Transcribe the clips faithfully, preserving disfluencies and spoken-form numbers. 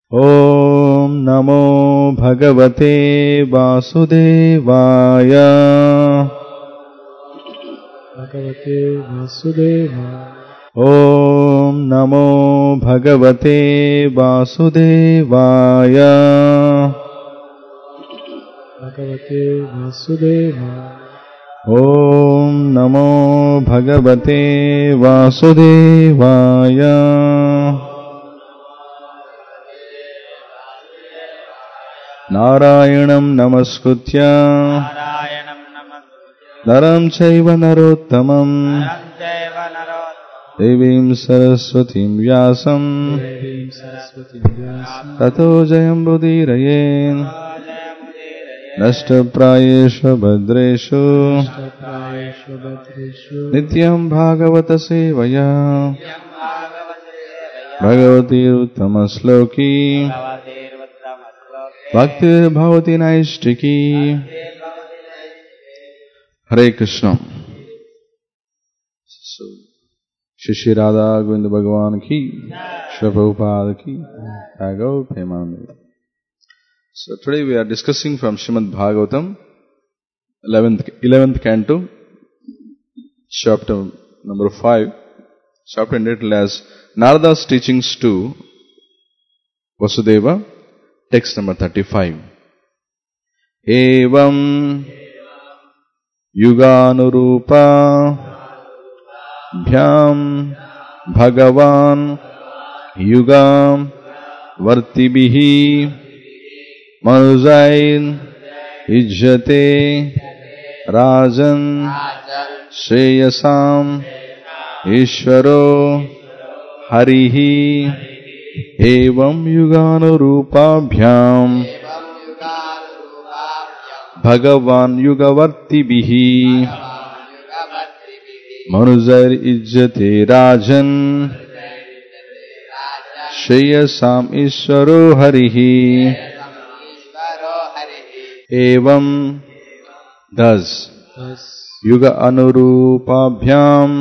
ఓం నమో భగవతే వాసుదేవాయ. భగవతే వాసుదేవాయ. ఓం నమో భగవతే వాసుదేవాయ. భగవతే వాసుదేవాయ. ఓం నమో భగవతే వాసుదేవాయ. నారాయణం నమస్కృత్య నరం చైవ నరోత్తమం దేవీం సరస్వతీం వ్యాసం తతో జయముదీరయేన్. నష్టప్రాయేషు భద్రేషు నిత్యం భాగవత సేవయా భగవతీరుత్తమ శ్లోకీ భక్తిర్భవతి నైష్టికీ. హరే కృష్ణ. శ్రీ రాధా గోవింద భగవాన్ కి, శ్రీ ప్రభుపాద కి, Gau Premanand. So today we are discussing from Srimad Bhagavatam, eleventh, eleventh canto, chapter number five, chapter entitled as Narada's teachings to Vasudeva, text number thirty-five. Evam yuganurupa bhyam bhagavan yugam vartibihi manujain ijjate rajan shreyasam ishvaro harihi evam yuganurupabhyam bhagavan yugavartibihi manujair ijjate rajan shreyasam ishvaro harihi. Evam, thus, yuga anurupabhyam,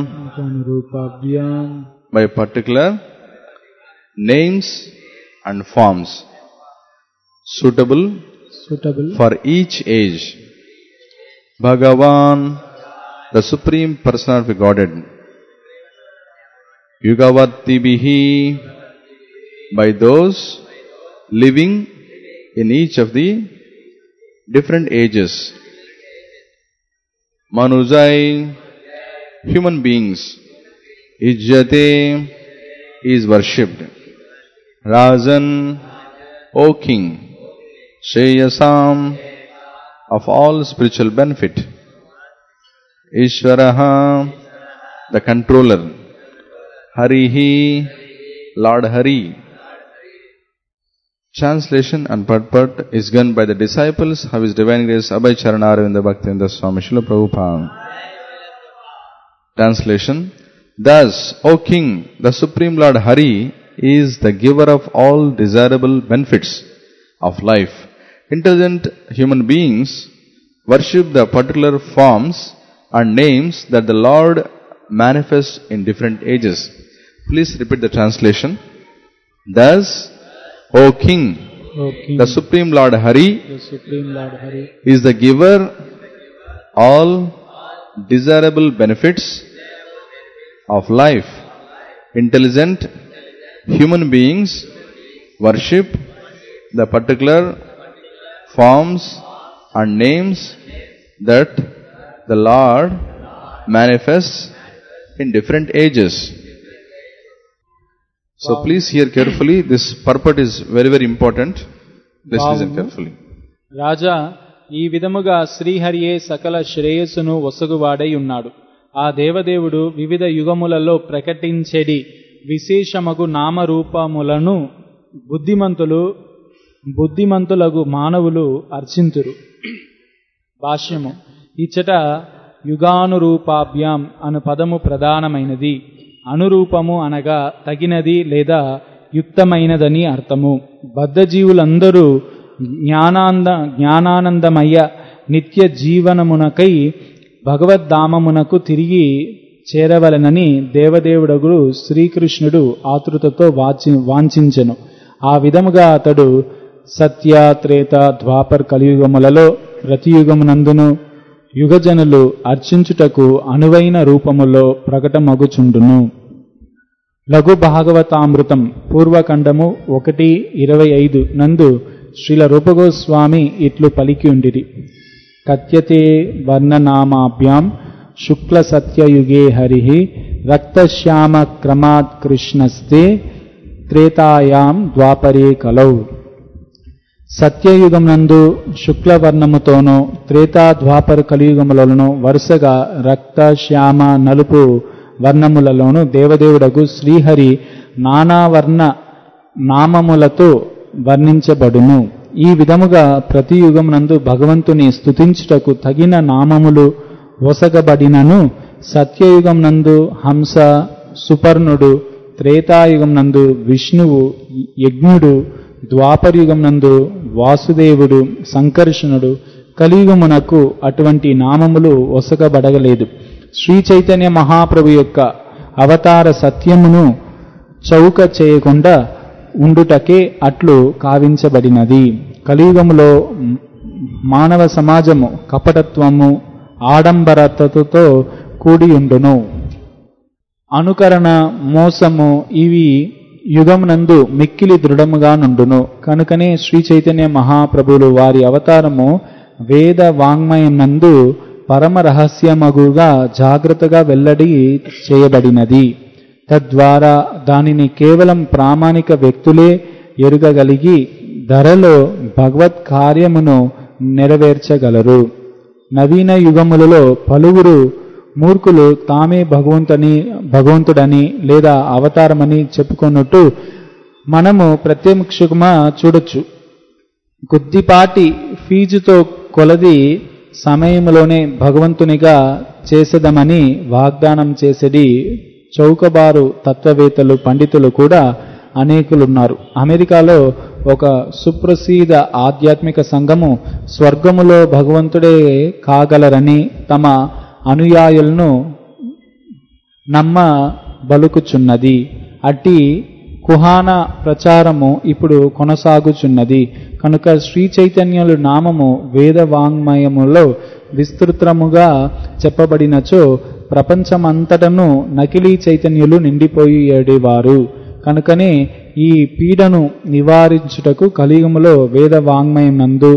by particular names and forms suitable, suitable for each age, Bhagavan, the Supreme Personality of Godhead, Yugavartibihi, by those living in each of the different ages, Manujai, human beings, Ijjate, is worshipped, Rajan, O king, Shreyasam, of all spiritual benefit, Ishvaraha, the controller, Harihi, Lord Hari. Translation and purport is given by the disciples of His Divine Grace Abhay Charanaravindra Bhaktivinoda Swami Srila Prabhupada. Translation. Thus, O King, the Supreme Lord Hari is the giver of all desirable benefits of life. Intelligent human beings worship the particular forms and names that the Lord manifests in different ages. Please repeat the translation. Thus, O King, O King, the Supreme Lord Hari, the Supreme Lord Hari is the giver all desirable benefits of life. Intelligent human beings worship the particular forms and names that the Lord manifests in different ages. So please hear carefully. This purport is very very important. Let's listen carefully. రాజా, ఈ విధముగా శ్రీహరియే సకల శ్రేయస్సును వసగువాడై ఉన్నాడు. ఆ దేవదేవుడు వివిధ యుగములలో ప్రకటించెడి విశేషమగు నామరూపములను బుద్ధిమంతులు బుద్ధిమంతులగు మానవులు అర్చింతురు. భాష్యము. ఇచ్చట యుగానురూపాభ్యాం అను పదము ప్రధానమైనది. అనురూపము అనగా తగినది లేదా యుక్తమైనదని అర్థము. బద్ధజీవులందరూ జ్ఞానానంద జ్ఞానానందమయ్య నిత్య జీవనమునకై భగవద్ధామమునకు తిరిగి చేరవలనని దేవదేవుడగు శ్రీకృష్ణుడు ఆతృతతో వాచి వాంఛించెను. ఆ విధముగా అతడు సత్య, త్రేత, ద్వాపర్ కలియుగములలో రతియుగమునందును యుగజనులు అర్చించుటకు అనువైన రూపములో ప్రకటమగుచుండును. లఘు భాగవతామృతం పూర్వఖండము ఒకటి ఇరవై ఐదు నందు శ్రీల రూపగోస్వామి ఇట్లు పలికి ఉండిరి. కథ్యతే వర్ణనామాభ్యాం శుక్ల సత్యయుగే హరి రక్తశ్యామ క్రమాత్ కృష్ణస్తే త్రేతాయాం ద్వాపరే కలౌ. సత్యయుగం నందు శుక్లవర్ణముతోనూ త్రేతా ద్వాపర కలియుగములలోనూ వరుసగా రక్త, శ్యామ, నలుపు వర్ణములలోనూ దేవదేవుడకు శ్రీహరి నానావర్ణ నామములతో వర్ణించబడును. ఈ విధముగా ప్రతి యుగమునందు భగవంతుని స్తుతించుటకు తగిన నామములు వసగబడినను సత్యయుగం నందు హంస, సుపర్ణుడు, త్రేతాయుగం నందు విష్ణువు, యజ్ఞుడు, ద్వాపరయుగం నందు వాసుదేవుడు, సంకర్షణుడు, కలియుగమునకు అటువంటి నామములు వసగబడగలేదు. శ్రీ చైతన్య మహాప్రభు యొక్క అవతార సత్యమును చౌక చేయకుండా ఉండుటకే అట్లు కావించబడినది. కలియుగములో మానవ సమాజము కపటత్వము, ఆడంబరతతో కూడియుండును. అనుకరణ, మోసము ఇవి యుగమునందు మిక్కిలి దృఢముగా నుండును. కనుకనే శ్రీ చైతన్య మహాప్రభులు వారి అవతారము వేద వాంగ్మయం నందు పరమ రహస్యమగుగా జాగ్రత్తగా వెల్లడి చేయబడినది. తద్వారా దానిని కేవలం ప్రామాణిక వ్యక్తులే ఎరుగగలిగి ధరలో భగవత్ కార్యమును నెరవేర్చగలరు. నవీన యుగములలో పలువురు మూర్ఖులు తామే భగవంతుని భగవంతుడని లేదా అవతారమని చెప్పుకున్నట్టు మనము ప్రత్యక్షంగా చూడొచ్చు. కొద్దిపాటి ఫీజుతో కొలది సమయంలోనే భగవంతునిగా చేసేదమని వాగ్దానం చేసేది చౌకబారు తత్వవేత్తలు, పండితులు కూడా అనేకులున్నారు. అమెరికాలో ఒక సుప్రసిద్ధ ఆధ్యాత్మిక సంఘము స్వర్గములో భగవంతుడే కాగలరని తమ అనుయాయులను నమ్మ బలుకుచున్నది. అట్టి కుహాన ప్రచారము ఇప్పుడు కొనసాగుచున్నది. కనుక శ్రీ చైతన్యుల నామము వేద వాంగ్మయములో విస్తృతముగా చెప్పబడినచో ప్రపంచమంతటను నకిలీ చైతన్యులు నిండిపోయేవారు. కనుకనే ఈ పీడను నివారించుటకు కలియుగములో వేద వాంగ్మయం నందు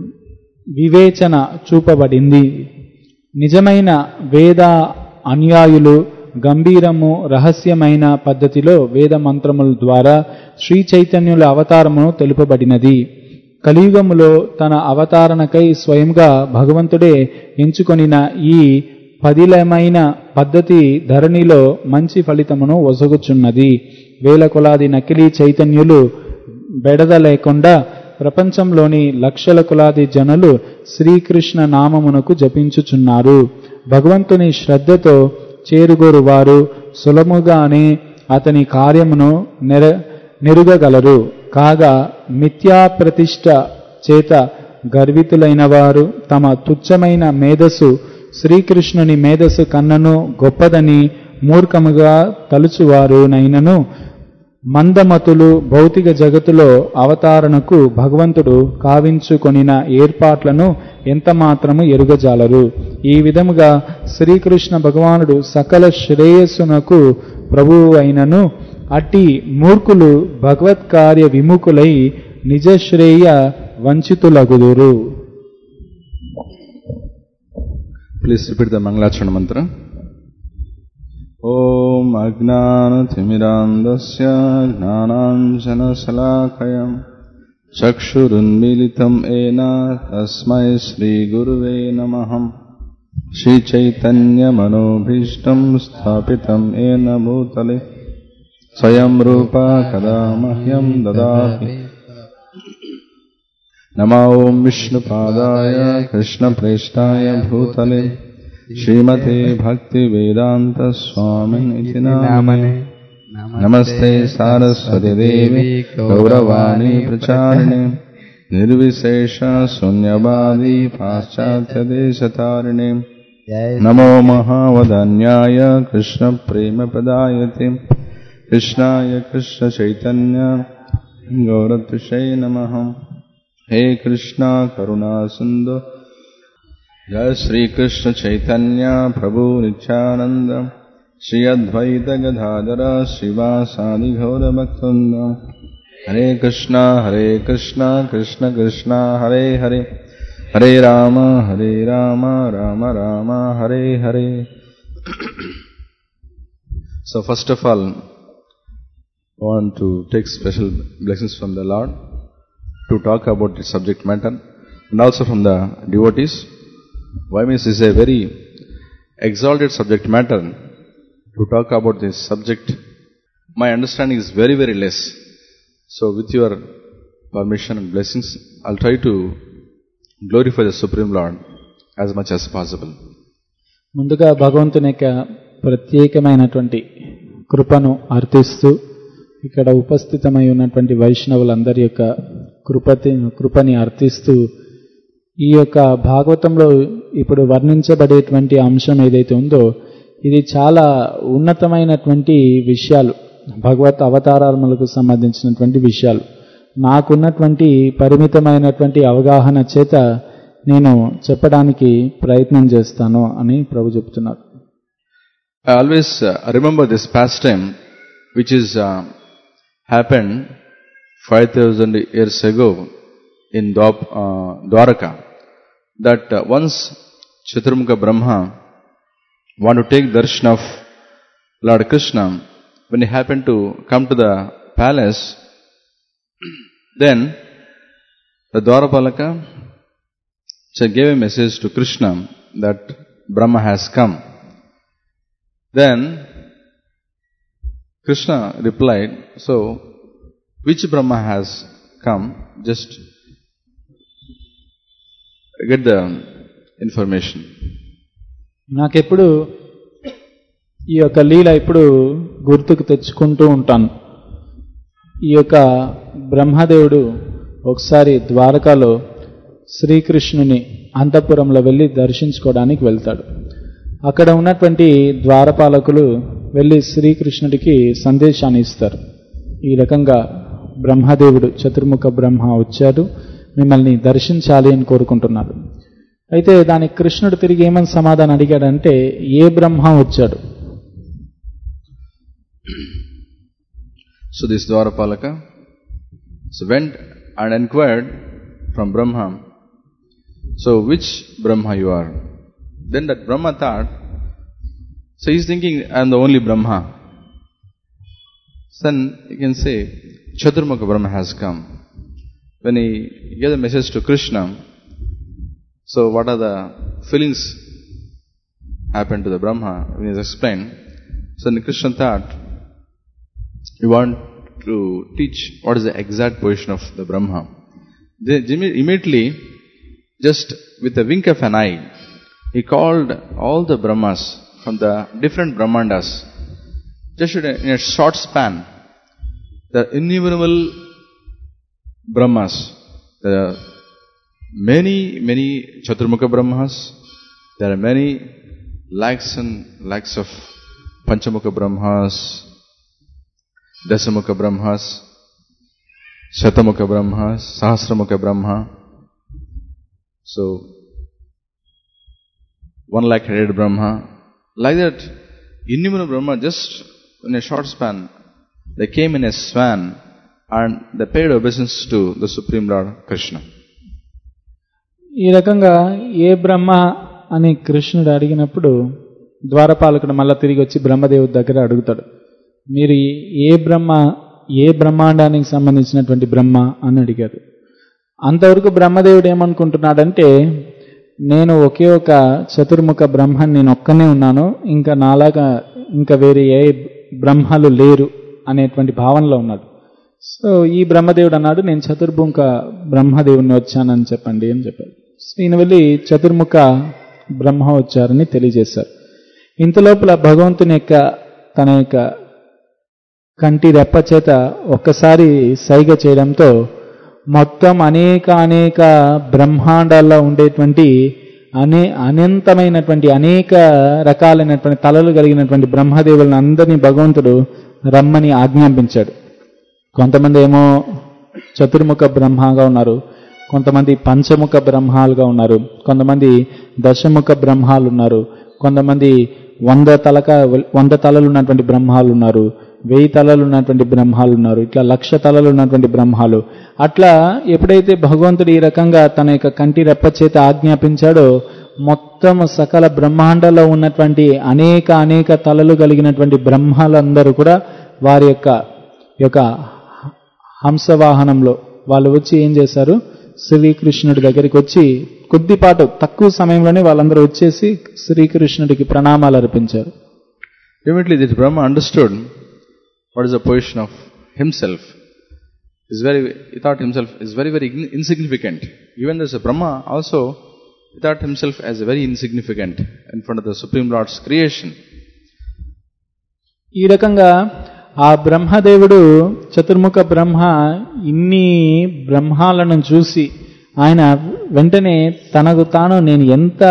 వివేచన చూపబడింది. నిజమైన వేద అనుయాయులు గంభీరము రహస్యమైన పద్ధతిలో వేద మంత్రముల ద్వారా శ్రీ చైతన్యుల అవతారమును తెలుపబడినది. కలియుగములో తన అవతారణకై స్వయంగా భగవంతుడే ఎంచుకొనిన ఈ పదిలమైన పద్ధతి ధరణిలో మంచి ఫలితమును ఒసగుచున్నది. వేల కొలాది నకిలీ చైతన్యులు బెడద లేకుండా ప్రపంచంలోని లక్షల కొలాది జనులు శ్రీకృష్ణ నామమునకు జపించుచున్నారు. భగవంతుని శ్రద్ధతో చేరుగోరు వారు సులభముగానే అతని కార్యమును నెర నెరుగగలరు. కాగా మిథ్యా ప్రతిష్ట చేత గర్వితులైన వారు తమ తుచ్చమైన మేధస్సు శ్రీకృష్ణుని మేధస్సు కన్నను గొప్పదని మూర్ఖముగా తలుచువారు నైనను మందమతులు భౌతిక జగత్తులో అవతారణకు భగవంతుడు కావించుకొనిన ఏర్పాట్లను ఎంత మాత్రము ఎరుగజాలరు. ఈ విధముగా శ్రీకృష్ణ భగవానుడు సకల శ్రేయస్సునకు ప్రభువు అయినను అట్టి మూర్ఖులు భగవత్కార్య విముఖులై నిజశ్రేయ వంచితులగుదురు. Please repeat the Mangalachana mantra. Om Ajnanathimirantasya Jnananjanasalakayam Chakshurunmilitam ena Tasmai Shri Guruve Namaham Shri Chaitanya Manobhishtam Sthapitam ena Bhutale Swayam Rupa Kadamahyam Dadati Nama Om Vishnu Padaya Krishna Preshtaya Bhutale Srimate Bhakti Vedanta Swamin iti namane Namaste Saraswati Devi Gauravani Pracharine Nirvisesha Sunyavadi Paschatya Deshatarine Namo Mahavadanyaya Krishna Prema Padayate Krishnaya Krishna Chaitanya Gauratushay Namaha. Hey Krishna Karuna Sindhu. Jai Sri Krishna Chaitanya Prabhu Nityananda. Shri Advaita Gadadhara Srivasadi Gaura Bhaktavrinda. Hare Krishna Hare Krishna Krishna Krishna Hare Hare. Hare Rama Hare Rama Rama Rama Hare Hare. So first of all, I want to take special blessings from the Lord to talk about the subject matter, and also from the devotees. Why means this is a very exalted subject matter. To talk about this subject, my understanding is very very less. So with your permission and blessings, I'll try to glorify the Supreme Lord as much as possible. ముందుగా భగవంతుని యొక్క ప్రత్యేకమైనటువంటి కృపను అర్థిస్తూ ఇక్కడ ఉపస్థితమై ఉన్నటువంటి వైష్ణవులందరి యొక్క కృపతి కృపని అర్థిస్తూ ఈ యొక్క భాగవతంలో ఇప్పుడు వర్ణించబడేటువంటి అంశం ఏదైతే ఉందో ఇది చాలా ఉన్నతమైనటువంటి విషయాలు, భగవత్ అవతారాలకు సంబంధించినటువంటి విషయాలు. నాకున్నటువంటి పరిమితమైనటువంటి అవగాహన చేత నేను చెప్పడానికి ప్రయత్నం చేస్తాను అని ప్రభు చెప్తున్నారు. I always uh, remember this pastime which is uh, happened five thousand years ago in Dwap, uh, Dwaraka, that uh, once Chaturmukha Brahma wanted to take darshan of Lord Krishna. When he happened to come to the palace, then the Dwarapalaka gave a message to Krishna that Brahma has come. Then Krishna replied, so which Brahma has come? Just get the information. నాకెప్పుడు ఈ యొక్క లీల ఇప్పుడు గుర్తుకు తెచ్చుకుంటూ ఉంటాను. ఈ యొక్క బ్రహ్మదేవుడు ఒకసారి ద్వారకాలో శ్రీకృష్ణుని అంతఃపురంలో వెళ్ళి దర్శించుకోవడానికి వెళ్తాడు. అక్కడ ఉన్నటువంటి ద్వారపాలకులు వెళ్ళి శ్రీకృష్ణుడికి సందేశాన్ని ఇస్తారు. ఈ రకంగా బ్రహ్మదేవుడు చతుర్ముఖ బ్రహ్మ వచ్చాడు, మిమ్మల్ని దర్శించాలి అని కోరుకుంటున్నారు. అయితే దానికి కృష్ణుడు తిరిగి ఏమని సమాధానం అడిగాడంటే, ఏ బ్రహ్మ వచ్చాడు? So this Dwarapalaka so went and inquired from Brahma, so which Brahma you are? Then that Brahma thought, so he's thinking, I am the only Brahma. Then you can say, Chaturmukha Brahma has come. When he gave the message to Krishna, so what are the feelings happened to the Brahma? When he explained, so then Krishna thought, you want to teach what is the exact position of the Brahma. Then immediately, just with a wink of an eye, he called all the Brahmas from the different Brahmandas. Just in a short span, the innumerable Brahmas, the many, many Chaturmukha Brahmas, there are many lakhs and lakhs of Panchamukha Brahmas, Dasamukha Brahmas, Shatamukha Brahmas, Sahasramukha Brahma. So, one lakh headed Brahma. Like that, innumerable Brahma, just in a short span, they came in a swan and they paid obeisance to the Supreme Lord Krishna. ఈ రకంగా ఏ బ్రహ్మ అని కృష్ణుడు అడిగినప్పుడు ద్వారపాలకుడు మళ్ళా తిరిగి వచ్చి బ్రహ్మదేవుడి దగ్గర అడుగుతాడు, మీరు ఏ బ్రహ్మ, ఏ బ్రహ్మాండానికి సంబంధించినటువంటి బ్రహ్మ అని అడిగారు. అంతవరకు బ్రహ్మదేవుడు ఏమనుకుంటున్నాడంటే, నేను ఒకే ఒక చతుర్ముఖ బ్రహ్మని నేను ఒక్కనే ఉన్నాను, ఇంకా నాలాగా ఇంకా వేరే ఏ బ్రహ్మలు లేరు అనేటువంటి భావనలో ఉన్నాడు. సో ఈ బ్రహ్మదేవుడు అన్నాడు, నేను చతుర్ముఖ బ్రహ్మదేవుని వచ్చానని చెప్పండి అని చెప్పాడు. ఈయన వెళ్ళి చతుర్ముఖ బ్రహ్మ వచ్చారని తెలియజేశారు. ఇంతలోపల భగవంతుని యొక్క తన యొక్క కంటి రెప్ప చేత ఒక్కసారి సైగ చేయడంతో మొత్తం అనేక అనేక బ్రహ్మాండాల్లో ఉండేటువంటి అనే అనంతమైనటువంటి అనేక రకాలైనటువంటి తలలు కలిగినటువంటి బ్రహ్మదేవులను అందరినీ భగవంతుడు రమ్మని ఆజ్ఞాపించాడు. కొంతమంది ఏమో చతుర్ముఖ బ్రహ్మగా ఉన్నారు, కొంతమంది పంచముఖ బ్రహ్మాలుగా ఉన్నారు, కొంతమంది దశముఖ బ్రహ్మాలు ఉన్నారు, కొంతమంది వంద తలక వంద తలలు ఉన్నటువంటి బ్రహ్మాలు ఉన్నారు, వెయ్యి తలలు ఉన్నటువంటి బ్రహ్మాలు ఉన్నారు, ఇట్లా లక్ష తలలు ఉన్నటువంటి బ్రహ్మాలు. అట్లా ఎప్పుడైతే భగవంతుడు ఈ రకంగా తన యొక్క కంటి రెప్ప చేత ఆజ్ఞాపించాడో మొత్తం సకల బ్రహ్మాండంలో ఉన్నటువంటి అనేక అనేక తలలు కలిగినటువంటి బ్రహ్మాలందరూ కూడా వారి యొక్క యొక్క హంసవాహనంలో వాళ్ళు వచ్చి ఏం చేశారు, శ్రీకృష్ణుడి దగ్గరికి వచ్చి కొద్దిపాటు తక్కువ సమయంలోనే వాళ్ళందరూ వచ్చేసి శ్రీకృష్ణుడికి ప్రణామాలు అర్పించారు. Immediately this Brahma understood what is the position of himself. Is very, he thought himself is very very insignificant. Even as a Brahma also, he thought himself as a very insignificant in front of the Supreme Lord's creation. ఈ రకంగా ఆ బ్రహ్మదేవుడు చతుర్ముఖ బ్రహ్మ ఇన్ని బ్రహ్మాలను చూసి ఆయన వెంటనే తనకు తాను నేను ఎంత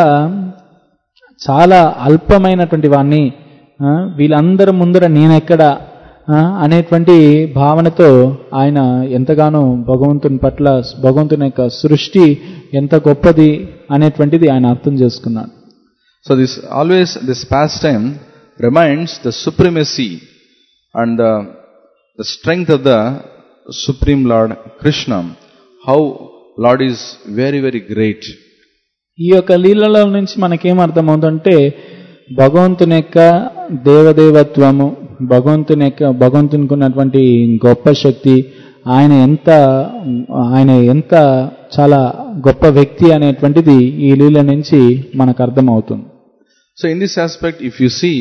చాలా అల్పమైనటువంటి వాణ్ణి, వీళ్ళందరి ముందర నేనెక్కడ అనేటువంటి భావనతో ఆయన ఎంతగానో భగవంతుని పట్ల భగవంతుని యొక్క సృష్టి ఎంత గొప్పది అనేటువంటిది ఆయన అర్థం చేసుకున్నాడు. So this always this pastime reminds the supremacy and the, the strength of the Supreme Lord Krishna, how Lord is very very great. ఈ యొక్క లీలలో నుంచి మనకేం అర్థమవుతుందంటే భగవంతుని యొక్క దేవదేవత్వము, భగవంతుని యొక్క భగవంతునికి ఉన్నటువంటి గొప్ప శక్తి, ఆయన ఎంత ఆయన ఎంత చాలా గొప్ప వ్యక్తి అనేటువంటిది ఈ లీల నుంచి మనకు అర్థమవుతుంది. So in this aspect, if you see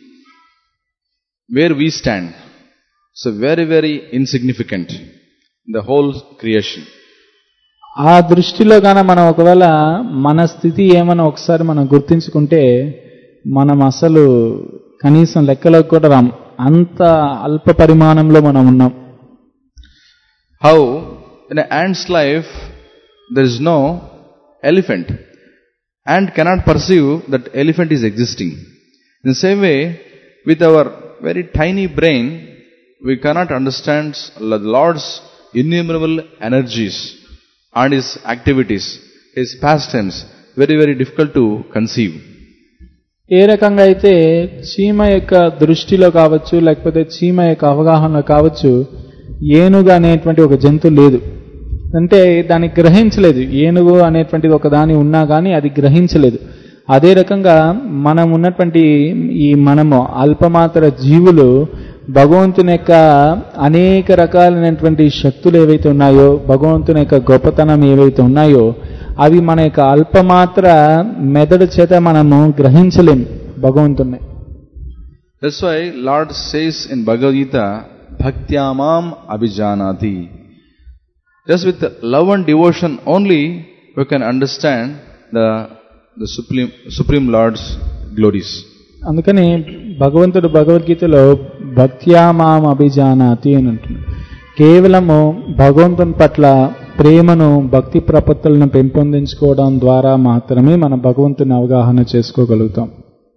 where we stand, so very very insignificant in the whole creation. ఆ దృష్టిలో గాన మనం ఒకవేళ మన స్థితి ఏమని ఒకసారి మనం గుర్తించుకుంటే మనం అసలు కనీసం లెక్కలోకి కూడా రాం, అంత అల్ప పరిమాణంలో మనం ఉన్నాం. How in an ant's life there is no elephant. Ant cannot perceive that elephant is existing. In the same way, with our very tiny brain, we cannot understand the Lord's innumerable energies and His activities, His pastimes, very very difficult to conceive. ఏ రకంగా అయితే చీమ యొక్క దృష్టిలో కావచ్చు, లేకపోతే చీమ యొక్క అవగాహనలో కావచ్చు, ఏనుగు అనేటువంటి ఒక జంతువు లేదు అంటే దాన్ని గ్రహించలేదు. ఏనుగు అనేటువంటిది ఒక దాని ఉన్నా కానీ అది గ్రహించలేదు. అదే రకంగా మనం ఉన్నటువంటి ఈ మనము అల్పమాత్ర జీవులు భగవంతుని యొక్క అనేక రకాలైనటువంటి శక్తులు ఏవైతే ఉన్నాయో, భగవంతుని యొక్క గొప్పతనం ఏవైతే ఉన్నాయో అవి మన యొక్క అల్పమాత్ర మెదడు చేత మనము గ్రహించలేము భగవంతుని. That's why Lord says in Bhagavad Gita, Bhaktyamam Abhijanati. Just with love and devotion only we can understand the the Supreme Supreme Lord's glories. అందుకని భగవంతుడు భగవద్గీతలో భక్త్యామాం అభిజానాతి అని అంటున్నాడు. కేవలము భగవంతుని పట్ల ప్రేమను, భక్తి ప్రపత్తులను పెంపొందించుకోవడం ద్వారా మాత్రమే మనం భగవంతుని అవగాహన చేసుకోగలుగుతాం.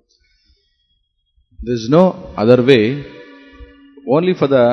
There is no other way, only for the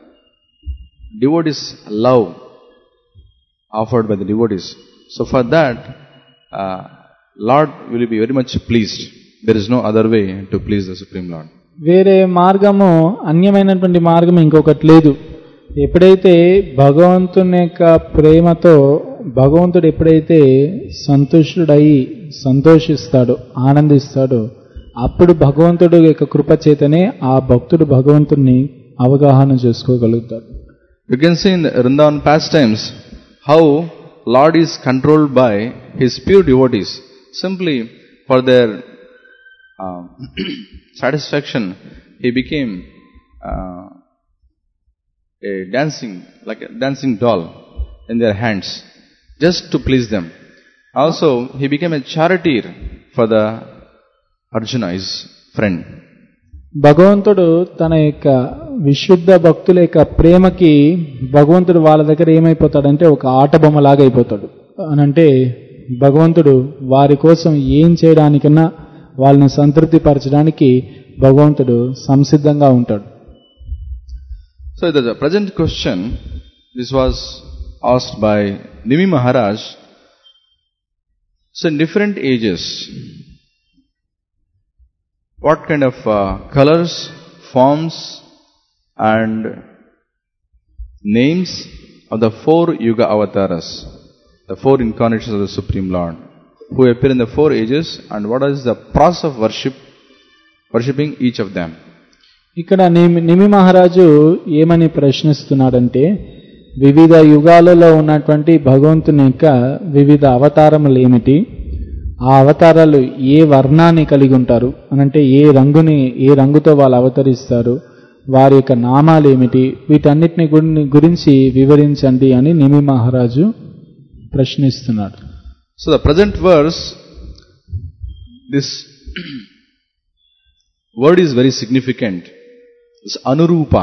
devotees love offered by the devotees. So for that, uh, Lord will be very much pleased. There is no other way to please the Supreme Lord. వేరే మార్గము, అన్యమైనటువంటి మార్గం ఇంకొకటి లేదు. ఎప్పుడైతే భగవంతుని యొక్క ప్రేమతో భగవంతుడు ఎప్పుడైతే సంతుష్టుడై సంతోషిస్తాడో, ఆనందిస్తాడో, అప్పుడు భగవంతుడు యొక్క కృప చేతనే ఆ భక్తుడు భగవంతుని అవగాహన చేసుకోగలుగుతాడు. You can see in the Vrindavan pastimes how Lord is controlled by His pure devotees. Simply for their uh, satisfaction, He became uh, a dancing, like a dancing doll in their hands, just to please them. Also, He became a charioteer for the Arjuna, his friend. భగవంతుడు తన యొక్క విశుద్ధ భక్తుల యొక్క ప్రేమకి భగవంతుడు వాళ్ళ దగ్గర ఏమైపోతాడంటే ఒక ఆట బొమ్మలాగా అయిపోతాడు. అనంటే భగవంతుడు వారి కోసం ఏం చేయడానికన్నా వాళ్ళని సంతృప్తి పరచడానికి భగవంతుడు సంసిద్ధంగా ఉంటాడు. So the present question this was asked by Nimi Maharaj. So in different ages, what kind of uh, colors, forms and names of the four Yuga avatars, the four incarnations of the Supreme Lord, who appear in the four ages, and what is the process of worship, worshipping each of them? ఇక్కడ నిమి నిమి మహారాజు ఏమని ప్రశ్నిస్తున్నాడంటే, వివిధ యుగాలలో ఉన్నటువంటి భగవంతుని యొక్క వివిధ అవతారములు ఏమిటి, ఆ అవతారాలు ఏ వర్ణాన్ని కలిగి ఉంటారు అనంటే ఏ రంగుని ఏ రంగుతో వాళ్ళు అవతరిస్తారు, వారి యొక్క నామాలు ఏమిటి, వీటన్నిటిని గురించి వివరించండి అని నిమి మహారాజు ప్రశ్నిస్తున్నాడు. So the present verse, this word is very significant. It's anurupa.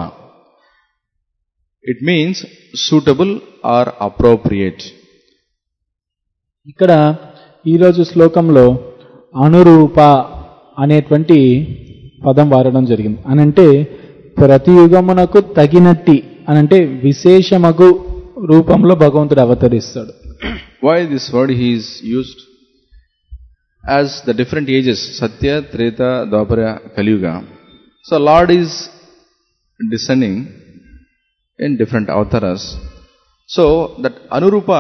It means suitable or appropriate. ఇక్కడ ఈరోజు శ్లోకంలో అనురూప అనేటువంటి పదం వాడడం జరిగింది. అనంటే ప్రతి యుగమునకు తగినట్టి అనంటే విశేషమగు రూపంలో భగవంతుడు అవతరిస్తాడు. Why this word he is used? As the different ages, Satya, Treta, Dwapara, Kali Yuga. So Lord is descending in different avatars. So that anurupa,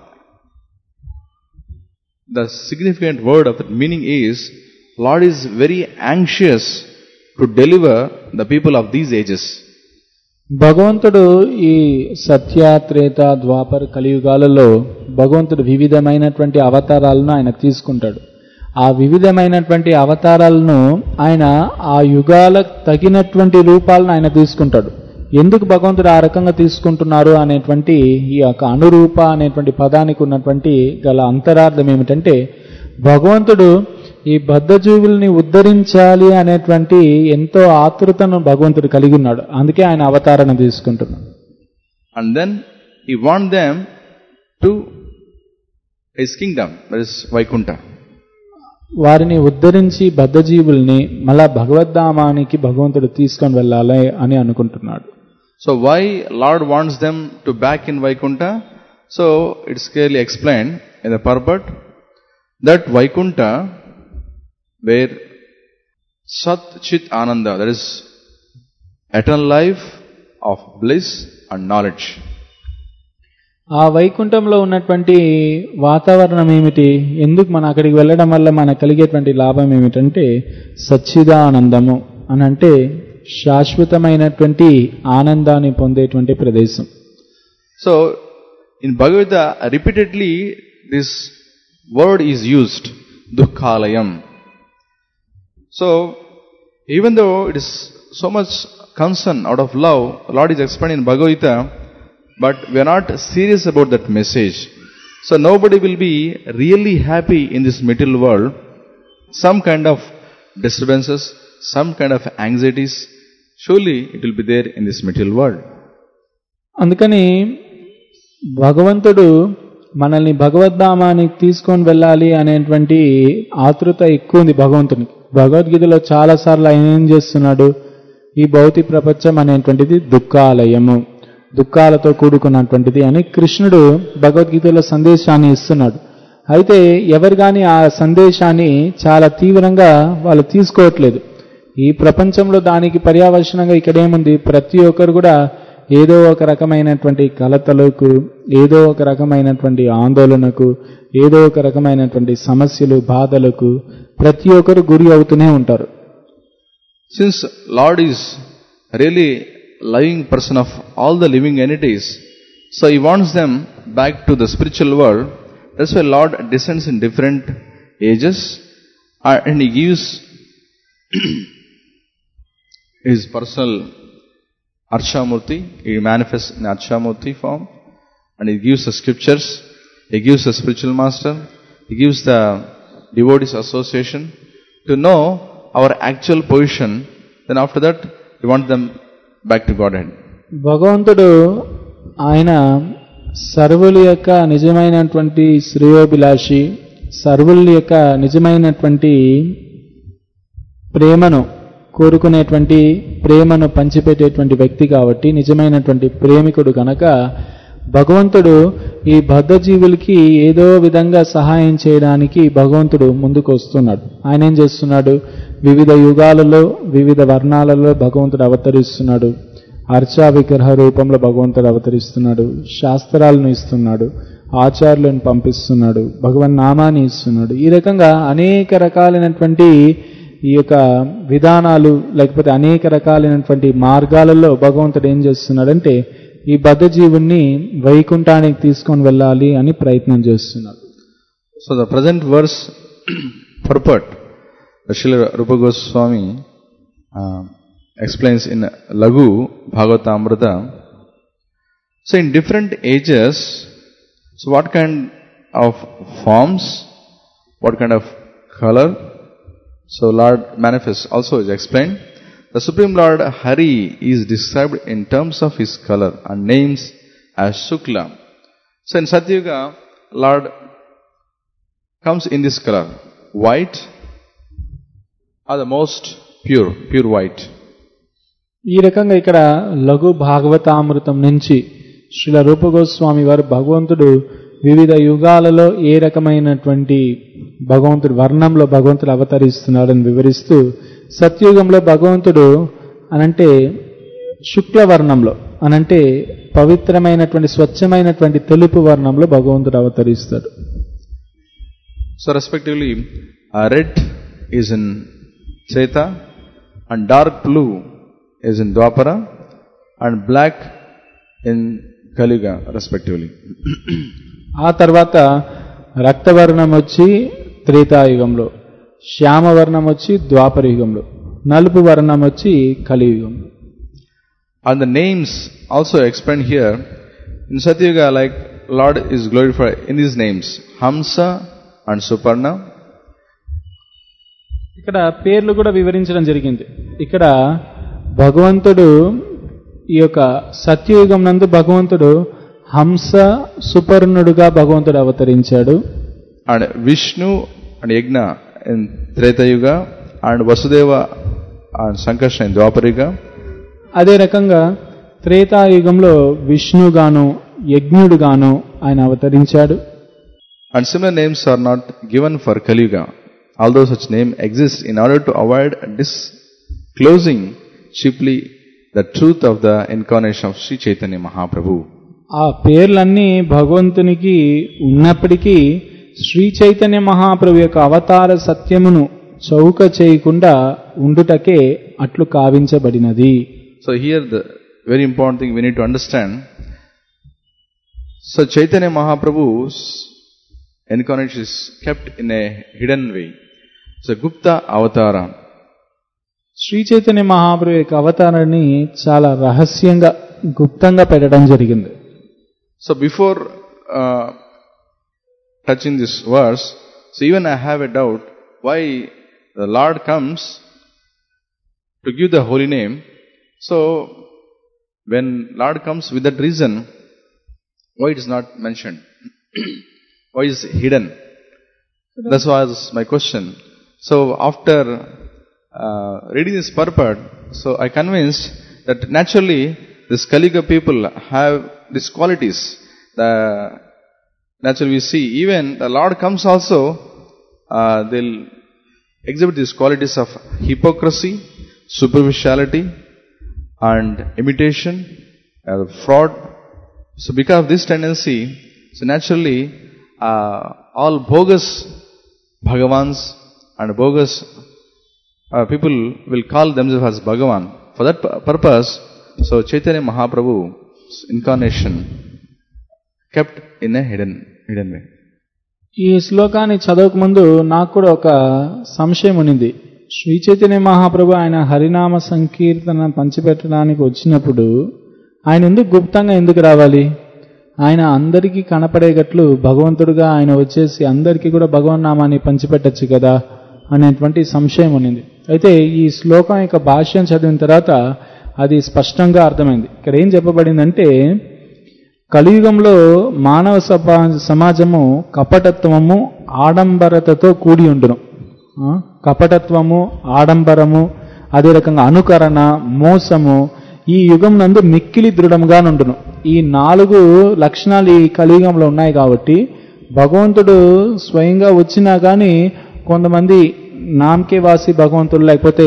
the significant word of that meaning is, Lord is very anxious to deliver the people of these ages. భగవంతుడు ఈ సత్య, త్రేత, ద్వాపర, కలియుగాలలో భగవంతుడు వివిధమైనటువంటి అవతారాలను ఆయన తీసుకుంటాడు. ఆ వివిధమైనటువంటి అవతారాలను ఆయన ఆ యుగాలకు తగినటువంటి రూపాలను ఆయన తీసుకుంటాడు. ఎందుకు భగవంతుడు ఆ రకంగా తీసుకుంటున్నారు అనేటువంటి ఈ యొక్క అనురూప అనేటువంటి పదానికి ఉన్నటువంటి గల అంతరార్థం ఏమిటంటే, భగవంతుడు ఈ బద్ధజీవుల్ని ఉద్ధరించాలి అనేటువంటి ఎంతో ఆతృతను భగవంతుడు కలిగి ఉన్నాడు. అందుకే ఆయన అవతారణ తీసుకుంటున్నాడు. And then he wants them to his kingdom, that is Vaikunta. వారిని ఉద్ధరించి బద్ధజీవుల్ని మళ్ళా భగవద్ధామానికి భగవంతుడు తీసుకొని వెళ్ళాలి అని అనుకుంటున్నాడు. So why Lord wants them to back in Vaikunta? So it's clearly explained in the purport that Vaikunta, where Sat Chit Ananda, that is eternal life of bliss and knowledge. ఆ వైకుంఠంలో ఉన్నటువంటి వాతావరణం ఏమిటి, ఎందుకు మనం అక్కడికి వెళ్ళడం వల్ల మనకు కలిగేటువంటి లాభం ఏమిటంటే సచ్చిదానందము అని అంటే శాశ్వతమైనటువంటి ఆనందాన్ని పొందేటువంటి ప్రదేశం. So in Bhagavad-gita repeatedly this word is used, dukkhalayam. So even though it is so much concern out of love, Lord is explaining in Bhagavad-gita, but we are not serious about that message. So nobody will be really happy in this material world. Some kind of disturbances, some kind of anxieties, surely it will be there in this material world. అందుకని భగవంతుడు మనల్ని భగవద్ధామానికి తీసుకొని వెళ్ళాలి అనేటువంటి ఆతృత ఎక్కువ ఉంది భగవంతునికి. భగవద్గీతలో చాలా సార్లు ఆయన ఏం చేస్తున్నాడు, ఈ భౌతిక ప్రపంచం అనేటువంటిది దుఃఖాలయము, దుఃఖాలతో కూడుకున్నటువంటిది అని కృష్ణుడు భగవద్గీతలో సందేశాన్ని ఇస్తున్నాడు. అయితే ఎవరు కానీ ఆ సందేశాన్ని చాలా తీవ్రంగా వాళ్ళు తీసుకోవట్లేదు. ఈ ప్రపంచంలో దానికి పర్యావసనంగా ఇక్కడ ఏముంది, ప్రతి ఒక్కరు కూడా ఏదో ఒక రకమైనటువంటి కలతలకు, ఏదో ఒక రకమైనటువంటి ఆందోళనకు, ఏదో ఒక రకమైనటువంటి సమస్యలు, బాధలకు ప్రతి ఒక్కరు గురి అవుతూనే ఉంటారు. Since Lord is really living person of all the living entities, so he wants them back to the spiritual world. That's why Lord descends in different ages and he gives his personal Arshamurti. He manifests in Arshamurti form and he gives the scriptures, he gives the spiritual master, he gives the devotees association to know our actual position. Then after that he wants them back to Godhead. భగవంతుడు ఆయన సర్వుల యొక్క నిజమైనటువంటి శ్రేయోభిలాషి, సర్వుల యొక్క నిజమైనటువంటి ప్రేమను కోరుకునేటువంటి, ప్రేమను పంచిపెట్టేటువంటి వ్యక్తి కాబట్టి, నిజమైనటువంటి ప్రేమికుడు కనుక భగవంతుడు ఈ బద్ధజీవులకి ఏదో విధంగా సహాయం చేయడానికి భగవంతుడు ముందుకు వస్తున్నాడు. ఆయన ఏం చేస్తున్నాడు? వివిధ యుగాలలో వివిధ వర్ణాలలో భగవంతుడు అవతరిస్తున్నాడు. అర్చా విగ్రహ రూపంలో భగవంతుడు అవతరిస్తున్నాడు. శాస్త్రాలను ఇస్తున్నాడు, ఆచార్యులను పంపిస్తున్నాడు, భగవన్ నామాన్ని ఇస్తున్నాడు. ఈ రకంగా అనేక రకాలైనటువంటి ఈ యొక్క విధానాలు లేకపోతే అనేక రకాలైనటువంటి మార్గాలలో భగవంతుడు ఏం చేస్తున్నాడంటే ఈ బద్ధజీవుణ్ణి వైకుంఠానికి తీసుకొని వెళ్ళాలి అని ప్రయత్నం చేస్తున్నాడు. So the present verse purport Srila Rupa Goswami uh, explains in Laghu Bhagavatamrita. So in different ages, so what kind of forms, what kind of color, so Lord manifests also is explained. The Supreme Lord Hari is described in terms of his color and names as Shukla. So in Satyuga, Lord comes in this color, white are the most pure, pure white. ఈ రకంగా ఇక్కడ లఘు భాగవతామృతం నుంచి శ్రీల రూప గోస్వామి వారు భగవంతుడు వివిధ యుగాలలో ఏ రకమైనటువంటి భగవంతుడు వర్ణంలో భగవంతుడు అవతరిస్తున్నాడని వివరిస్తూ, సత్యుగంలో భగవంతుడు అనంటే శుక్ల వర్ణంలో అనంటే పవిత్రమైనటువంటి స్వచ్ఛమైనటువంటి తెలుపు వర్ణంలో భగవంతుడు అవతరిస్తాడు. So respectively red is in Treta and dark blue is in Dwapara and black in Kaliga respectively. ఆ తర్వాత రక్తవర్ణం వచ్చి త్రేతాయుగంలో, శ్యామవర్ణం వచ్చి ద్వాపర యుగంలో, నలుపు వర్ణం వచ్చి కలియుగంలో. And the names also explained here in Satyuga, like Lord is glorified in these names, Hamsa and Suparna. ఇక్కడ పేర్లు కూడా వివరించడం జరిగింది. ఇక్కడ భగవంతుడు ఈ యొక్క సత్యయుగం నందు భగవంతుడు హంస సుపర్ణుడుగా భగవంతుడు అవతరించాడు. And Vishnu and Yajna in Tretayuga and Vasudeva and Sankarshana in Dvaparayuga. అదే రకంగా త్రేతాయుగంలో విష్ణుగాను యజ్ఞుడుగాను ఆయన అవతరించాడు. And similar names are not given for Kaliyuga, although such name exists in order to avoid disclosing cheaply the truth of the incarnation of Sri Chaitanya Mahaprabhu. ఆ పేర్లన్నీ భగవంతునికి ఉన్నప్పటికీ శ్రీ చైతన్య మహాప్రభు యొక్క అవతార సత్యమును చౌక చేయకుండా ఉండుటకే అట్లు కావించబడినది. So here the very important thing we need to understand. So Chaitanya Mahaprabhu's incarnation is kept in a hidden way. It's a Gupta Avatara. Shri Chaitanya Mahaprabhu యొక్క అవతారాన్ని చాలా రహస్యంగా గుప్తంగా పెట్టడం జరిగింది. So before uh, touching this verse, so even I have a doubt why the Lord comes to give the holy name. So when Lord comes with that reason, why it is not mentioned? Why is it hidden? That was my question. So after uh, reading this purport, so I convinced that naturally this Kaliga people have these qualities. The naturally we see even the Lord comes also, uh, they'll exhibit these qualities of hypocrisy, superficiality, and imitation, uh, fraud. So because of this tendency, so naturally uh, all bogus Bhagavans and bogus uh, people will call themselves as Bhagavan. For that purpose, so Chaitanya Mahaprabhu's incarnation kept in a hidden hidden way. ఈ శ్లోకాన్ని చదవక ముందు నాకు కూడా ఒక సంశయం ఉన్నింది. శ్రీ చైతన్య మహాప్రభు ఆయన హరినామ సంకీర్తన పంచిపెట్టడానికి వచ్చినప్పుడు ఆయన ఎందుకు గుప్తంగా ఎందుకు రావాలి? ఆయన అందరికీ కనపడేటట్లు భగవంతుడుగా ఆయన వచ్చేసి అందరికీ కూడా భగవన్ నామాన్ని పంచిపెట్టచ్చు కదా అనేటువంటి సంశయం ఉన్నింది. అయితే ఈ శ్లోకం యొక్క భాష్యం చదివిన తర్వాత అది స్పష్టంగా అర్థమైంది. ఇక్కడ ఏం చెప్పబడిందంటే కలియుగంలో మానవ సమాజము కపటత్వము ఆడంబరతతో కూడి ఉండును. కపటత్వము, ఆడంబరము, అదే రకంగా అనుకరణ, మోసము, ఈ యుగం నందు మిక్కిలి దృఢంగా నుండును. ఈ నాలుగు లక్షణాలు ఈ కలియుగంలో ఉన్నాయి కాబట్టి భగవంతుడు స్వయంగా వచ్చినా కానీ కొంతమంది నామకే వాసి భగవంతుడు లేకపోతే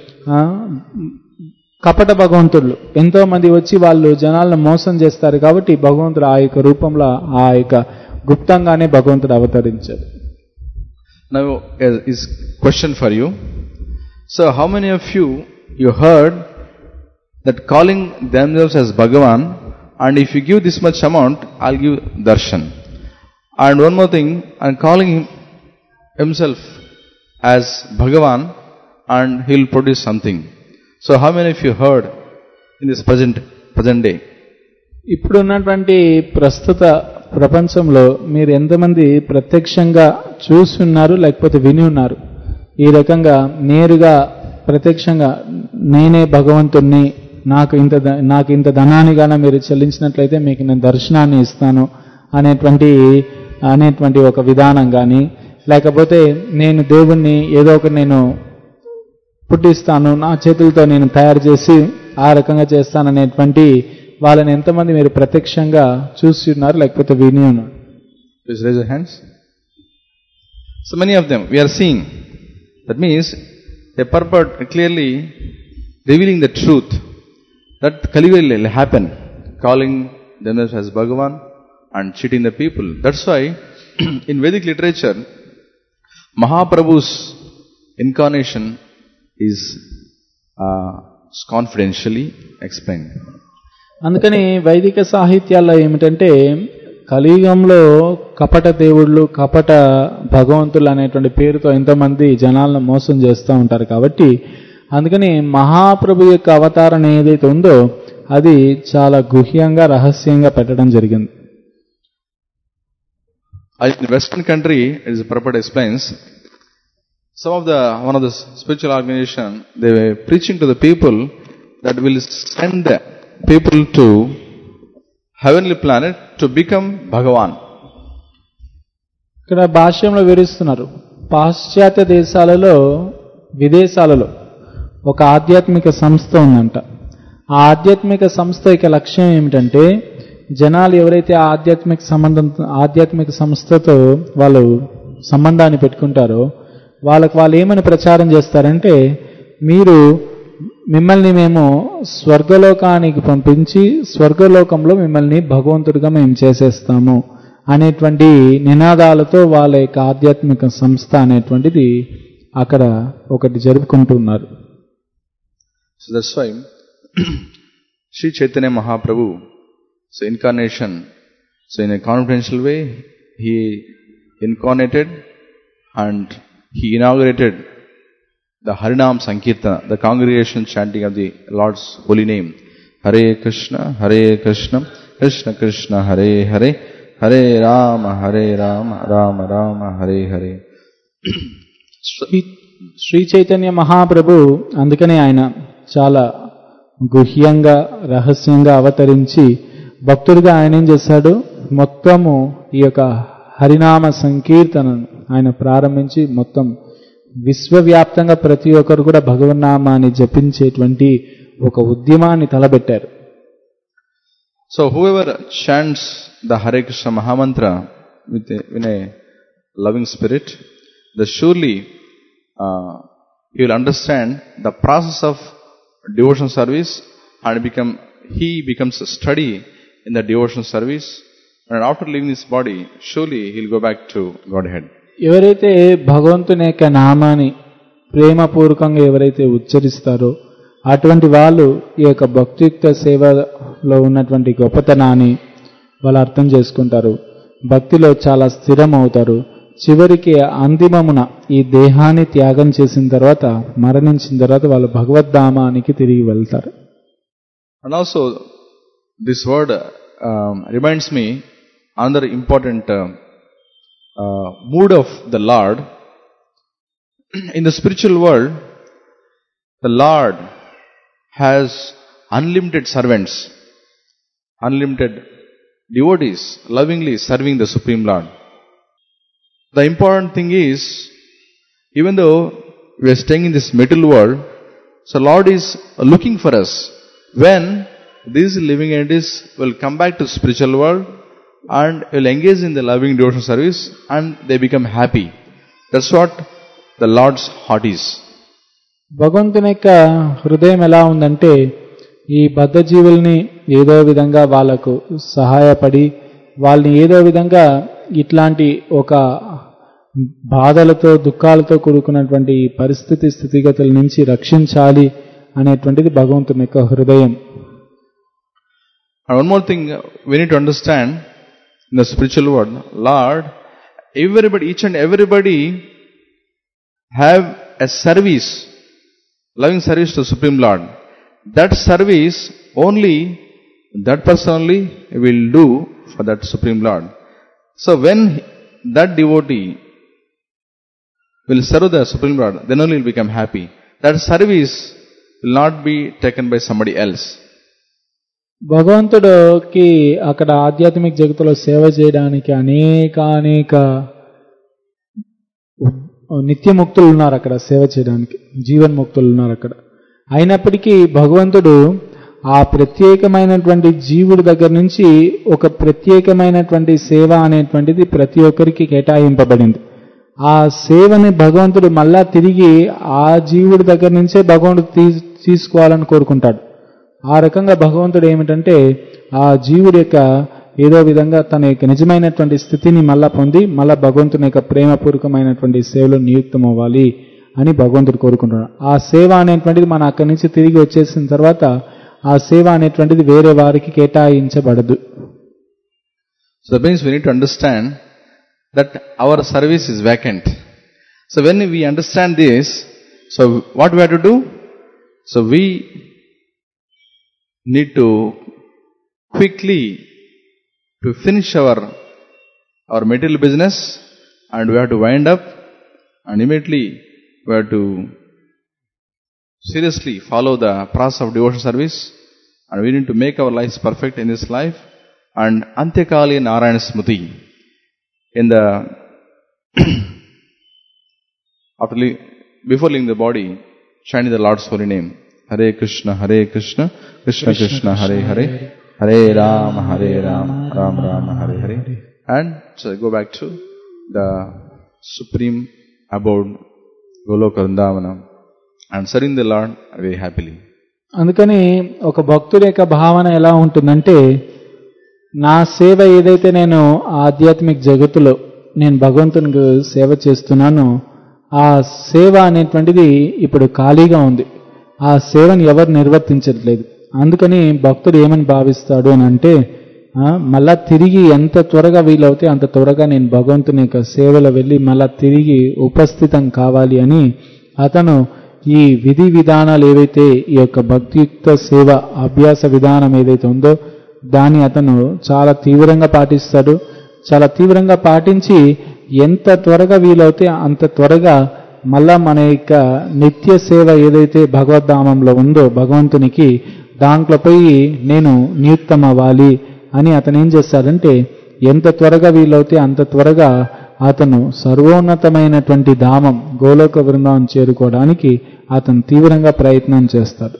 కపట భగవంతులు ఎంతో మంది వచ్చి వాళ్ళు జనాలను మోసం చేస్తారు కాబట్టి భగవంతుడు ఆ యొక్క రూపంలో ఆ యొక్క గుప్తంగానే భగవంతుడు అవతరించాడు. Now is question for you. So how many of you you heard that calling themselves as Bhagavan, and if you give this much amount I'll give darshan, and one more thing, and calling him himself as Bhagavan and he'll produce something. So how many of you heard in this present present day? ఇప్పుడు ఉన్నటువంటి ప్రస్తుత ప్రపంచంలో మీరు ఎంతమంది ప్రత్యక్షంగా చూసి ఉన్నారు లేకపోతే విని ఉన్నారు? ఈ రకంగా నేరుగా ప్రత్యక్షంగా నేనే భగవంతుణ్ణి, నాకు ఇంత నాకు ఇంత ధనాన్ని గాన మీరు చెల్లించినట్లయితే మీకు నేను దర్శనాన్ని ఇస్తాను అనేటువంటి అనేటువంటి ఒక విధానం కానీ, లేకపోతే నేను దేవుణ్ణి ఏదో ఒకటి నేను పుట్టిస్తాను, నా చేతులతో నేను తయారు చేసి ఆ రకంగా చేస్తాననేటువంటి వాళ్ళని ఎంతమంది మీరు ప్రత్యక్షంగా చూసి ఉన్నారు లేకపోతే విని ఉన్నారు? Please raise your hands. So many of them we are seeing. That means they purport clearly revealing the truth that Kali will happen, calling themselves as Bhagavan and cheating the people. That's why in Vedic literature Mahaprabhu's incarnation is uh, confidentially explained. అందుకని వైదిక సాహిత్యాల్లో ఏమిటంటే కలియుగంలో కపట దేవుళ్ళు, కపట భగవంతులు అనేటువంటి పేరుతో ఎంతోమంది జనాలను మోసం చేస్తూ ఉంటారు. కాబట్టి అందుకని మహాప్రభు యొక్క అవతారం ఏదైతే ఉందో అది చాలా గుహ్యంగా రహస్యంగా పెట్టడం జరిగింది. In Western country, as Prabhupada explains, some of the one of the spiritual organization they were preaching to the people that will send people to heavenly planet to become Bhagavan. ఇక్కడ భాష్యంలో వివరిస్తున్నారు, పాశ్చాత్య దేశాలలో విదేశాలలో ఒక ఆధ్యాత్మిక సంస్థ ఉందంట. ఆ ఆధ్యాత్మిక సంస్థ యొక్క లక్ష్యం ఏమిటంటే జనాలు ఎవరైతే ఆధ్యాత్మిక సంబంధం ఆధ్యాత్మిక సంస్థతో వాళ్ళు సంబంధాన్ని పెట్టుకుంటారో వాళ్ళకు వాళ్ళు ఏమని ప్రచారం చేస్తారంటే, మీరు మిమ్మల్ని మేము స్వర్గలోకానికి పంపించి స్వర్గలోకంలో మిమ్మల్ని భగవంతుడిగా మేము చేసేస్తాము అనేటువంటి నినాదాలతో వాళ్ళ యొక్క ఆధ్యాత్మిక సంస్థ అనేటువంటిది అక్కడ ఒకటి జరుపుకుంటున్నారు. So that's why Sri Chaitanya Mahaprabhu, so incarnation, so in a confidential way he incarnated and he inaugurated the Harinam Sankirtana, the congregation chanting of the Lord's holy name. Hare Krishna, Hare Krishna, Krishna Krishna, Hare Hare, Hare Rama, Hare Rama, Rama Rama, Hare Hare. Shri Chaitanya Mahaprabhu అందుకనే ఆయన చాలా గుహ్యంగా రహస్యంగా అవతరించి భక్తుడిగా ఆయన ఏం చేశాడు, మొత్తము ఈ యొక్క హరినామ సంకీర్తనను ఆయన ప్రారంభించి మొత్తం విశ్వవ్యాప్తంగా ప్రతి ఒక్కరు కూడా భగవన్నామాన్ని జపించేటువంటి ఒక ఉద్యమాన్ని తలబెట్టారు. So whoever chants the Hare Krishna Mahamantra with a, in a loving spirit, the surely uh, he will understand the process of devotional service and become he becomes steady in the devotional service, and after leaving this body surely he will go back to Godhead. ఎవరైతే భగవంతుని యొక్క నామాన్ని ప్రేమపూర్వకంగా ఎవరైతే ఉచ్చరిస్తారో అటువంటి వాళ్ళు ఈ యొక్క భక్తియుక్త సేవలో ఉన్నటువంటి గొప్పతనాన్ని వాళ్ళు అర్థం చేసుకుంటారు, భక్తిలో చాలా స్థిరం అవుతారు. చివరికి అంతిమమున ఈ దేహాన్ని త్యాగం చేసిన తర్వాత మరణించిన తర్వాత వాళ్ళు భగవద్ధామానికి తిరిగి వెళ్తారు. And also this word um, reminds me another important uh, uh, mood of the Lord. In the spiritual world, the Lord has unlimited servants, unlimited devotees lovingly serving the Supreme Lord. The important thing is, even though we are staying in this material world, so Lord is looking for us when these living entities will come back to spiritual world and will engage in the loving devotional service and they become happy. That's what the Lord's heart is. భగవంతుని యొక్క హృదయం ఎలా ఉందంటే ఈ బద్ధ జీవుల్ని ఏదో విధంగా వాళ్ళకు సహాయపడి వాళ్ళని ఏదో విధంగా ఇట్లాంటి ఒక బాధలతో దుఃఖాలతో కూడుకున్నటువంటి పరిస్థితి స్థితిగతుల నుంచి రక్షించాలి అనేటువంటిది భగవంతుని యొక్క హృదయం. And one more thing we need to understand in the spiritual world, Lord, everybody, each and everybody have a service, loving service to Supreme Lord. That service only that person only will do for that Supreme Lord. So when that devotee will serve the Supreme Lord, then only will become happy. That service will not be taken by somebody else. భగవంతుడికి అక్కడ ఆధ్యాత్మిక జగత్తులో సేవ చేయడానికి అనేక అనేక నిత్యముక్తులు ఉన్నారు అక్కడ సేవ చేయడానికి, జీవన్ముక్తులు ఉన్నారు అక్కడ. అయినప్పటికీ భగవంతుడు ఆ ప్రత్యేకమైనటువంటి జీవుడి దగ్గర నుంచి ఒక ప్రత్యేకమైనటువంటి సేవ అనేటువంటిది ప్రతి ఒక్కరికి కేటాయింపబడింది. ఆ సేవని భగవంతుడు మళ్ళా తిరిగి ఆ జీవుడి దగ్గర నుంచే భగవంతుడు తీ తీసుకోవాలని కోరుకుంటాడు. ఆ రకంగా భగవంతుడు ఏమిటంటే ఆ జీవుడి యొక్క ఏదో విధంగా తన యొక్క నిజమైనటువంటి స్థితిని మళ్ళా పొంది మళ్ళా భగవంతుని యొక్క ప్రేమపూర్వకమైనటువంటి సేవలో నియుక్తం అవ్వాలి అని భగవంతుడు కోరుకుంటున్నాడు. ఆ సేవ అనేటువంటిది మన అక్కడి నుంచి తిరిగి వచ్చేసిన తర్వాత ఆ సేవ అనేటువంటిది వేరే వారికి కేటాయించబడదు. So that means we need to understand that our service is vacant. So when we understand this, so what we have to do? So we need to quickly to finish our our material business and we have to wind up and immediately we have to seriously follow the process of devotional service and we need to make our lives perfect in this life. And Antyakali Narayana Smriti, in the after leave, before leaving the body, chanting the Lord's holy name, Hare Krishna, Hare Krishna, Krishna Krishna, Hare Hare, Hare Rama, Hare Rama, Rama Rama, Hare Hare, and so go back to the supreme abode, Goloka Vrindavana, and serving the Lord very happily. అందుకని ఒక భక్తుడి యొక్క భావన ఎలా ఉంటుందంటే, నా సేవ ఏదైతే నేను ఆధ్యాత్మిక జగత్తులో నేను భగవంతునికి సేవ చేస్తున్నానో ఆ సేవ అనేటువంటిది ఇప్పుడు ఖాళీగా ఉంది. ఆ సేవను ఎవరు నిర్వర్తించట్లేదు. అందుకని భక్తుడు ఏమని భావిస్తాడు అని అంటే, మళ్ళా తిరిగి ఎంత త్వరగా వీలవుతే అంత త్వరగా నేను భగవంతుని యొక్క సేవలో వెళ్ళి మళ్ళా తిరిగి ఉపస్థితం కావాలి అని అతను ఈ విధి విధానాలు ఏవైతే ఈ యొక్క భక్తియుక్త సేవ అభ్యాస విధానం ఏదైతే ఉందో దాన్ని అతను చాలా తీవ్రంగా పాటిస్తాడు. చాలా తీవ్రంగా పాటించి ఎంత త్వరగా వీలవుతే అంత త్వరగా మళ్ళా మన యొక్క నిత్య సేవ ఏదైతే భగవద్ధామంలో ఉందో భగవంతునికి దాంట్లో పోయి నేను నియుక్తం అవ్వాలి అని అతను ఏం చేస్తాడంటే ఎంత త్వరగా వీలవుతే అంత త్వరగా అతను సర్వోన్నతమైనటువంటి ధామం గోలోక బృందావం చేరుకోవడానికి అతను తీవ్రంగా ప్రయత్నం చేస్తాడు.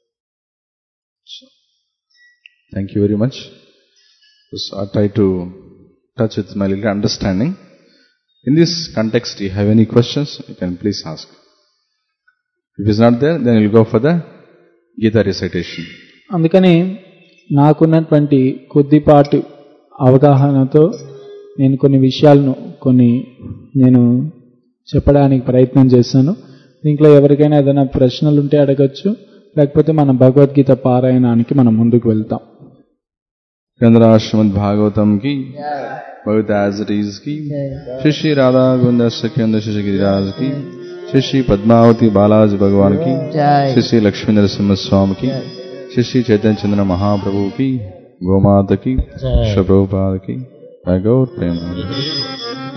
Thank you very much. So I try to touch with my little understanding. In this context, do you have any questions? You can please ask. If it's not there, then we'll go for the Gita recitation. అందుకని నాకున్నటువంటి కొద్దిపాటు అవగాహనతో నేను కొన్ని విషయాలను కొన్ని నేను చెప్పడానికి ప్రయత్నం చేశాను. దీంట్లో ఎవరికైనా ఏదైనా ప్రశ్నలు ఉంటే అడగచ్చు, లేకపోతే మన భగవద్గీత పారాయణానికి మనం ముందుకు వెళ్తాం. శ్రీమద్ భాగవతం కి భగవత్ యాజ్ ఇట్ ఈజ్ కి శ్రీ శ్రీ రాధా గోవింద సఖ్యంద శ్రీ గిరిరాజ్ కి శ్రీ శ్రీ పద్మావతి బాలాజీ భగవాన్ కి శ్రీ శ్రీ లక్ష్మీ నరసింహస్వామి కి శ్రీ శ్రీ చైతన్య చంద్ర మహాప్రభు కి గోమాత కి శ్రీ ప్రభుపాద కి గౌర్ ప్రేమ.